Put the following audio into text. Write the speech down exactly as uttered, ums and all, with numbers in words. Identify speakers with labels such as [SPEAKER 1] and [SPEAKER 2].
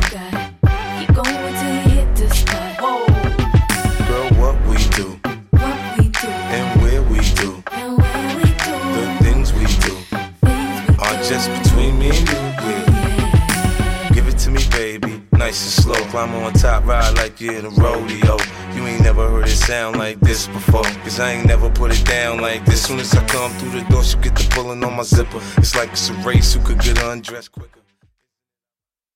[SPEAKER 1] got it. Keep going till you hit the spot. Whoa.
[SPEAKER 2] Girl, what we do,
[SPEAKER 1] What we do,
[SPEAKER 2] and where we do,
[SPEAKER 1] and where we do,
[SPEAKER 2] the things we do
[SPEAKER 1] things we
[SPEAKER 2] are
[SPEAKER 1] do.
[SPEAKER 2] just between me and you, yeah.
[SPEAKER 1] Yeah.
[SPEAKER 2] Give it to me, baby, nice and slow. Climb on top, ride like you're in a rodeo. You ain't never heard it sound like this before, cause I ain't never put it down like this. Soon as I come through the door, she get the pulling on my zipper. It's like it's a race, who could get undressed quicker.